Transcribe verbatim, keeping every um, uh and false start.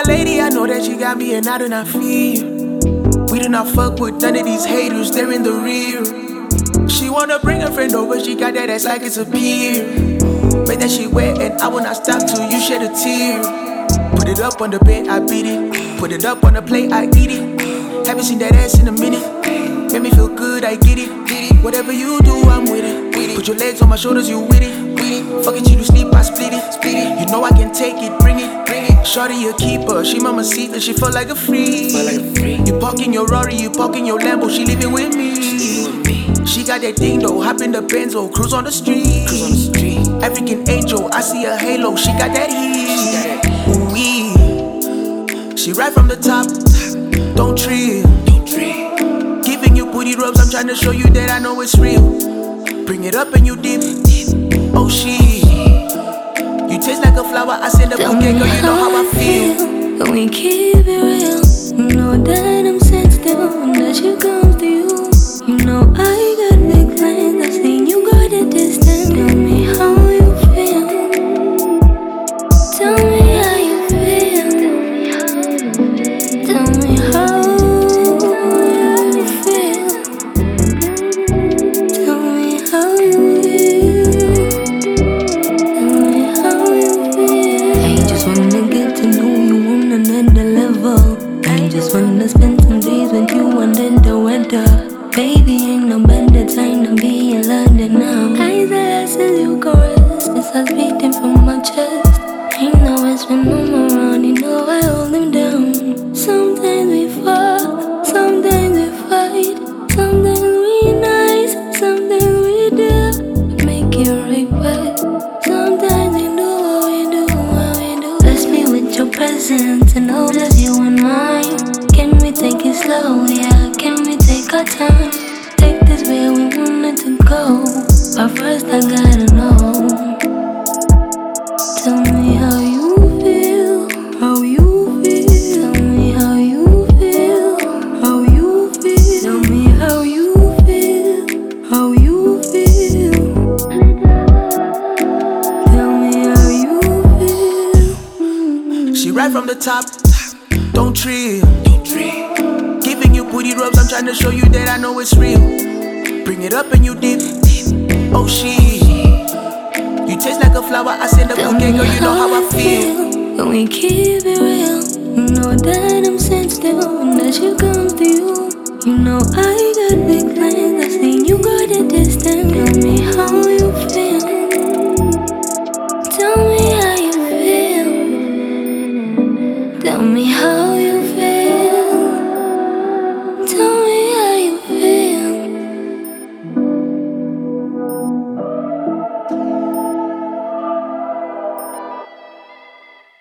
lady, I know that she got me and I do not fear. We do not fuck with none of these haters, they're in the rear. She wanna bring a friend over, she got that ass like it's a pier. Make that shit wet and I will not stop till you shed a tear. Put it up on the bed, I beat it. Put it up on the plate, I eat it. Haven't seen that ass in a minute. Make me feel good, I get it. Whatever you do, I'm with it. Put your legs on my shoulders, you with it. Fuck it, you to sleep, I split it. You know I can take it, bring it. Shorty a keeper, she mamacita, she felt like a free. You parking your Rari, you parking your Lambo, she living with me. She got that thing though, hop in the Benzo, cruise on the street. African angel, I see a halo, she got that heat. Ooh-wee. She right from the top, don't trip. Giving you booty rubs, I'm trying to show you that I know it's real. Bring it up and you dip, oh shit. You taste like a flower, I send a bouquet, girl, you know how I feel. But we keep it real. You know that I'm sensitive when that shit comes to you. You know I got big plans, I've seen you go the distance. Tell me how you feel. Tell me how you feel. Tell me how you feel. Tell me how you feel. Tell me how you feel. I just wanna get to know you on another level. I just wanna spend some days with you under the weather. Baby, ain't no better time to be in London now. Eyes are as you caress, it's us beating from my chest. Ain't no rest when I'm around, you know I hold him down. Sometimes we fall, sometimes we fight. Sometimes we nice, sometimes we do. Make it right back. Sometimes we do what we do, what we do. Bless me with your presence and I'll bless you and mine. Can we take it slow, yeah? Can we take our time? Take this where we wanted to go. But first I gotta know. Tell me how you feel, how you feel. Tell me how you feel, how you feel. Tell me how you feel, how you feel. Tell me how you feel. She right from the top, don't trip. Giving you booty rubs, I'm trying to show you that I know it's real. Bring it up and you dip, oh shit. You taste like a flower, I send a bouquet, girl, you know how I feel. But we keep it real. You know that I'm sensitive when that shit comes to you. You know I got big plans, I've seen you go the distance. Tell me how you feel. Tell me how you feel. Tell me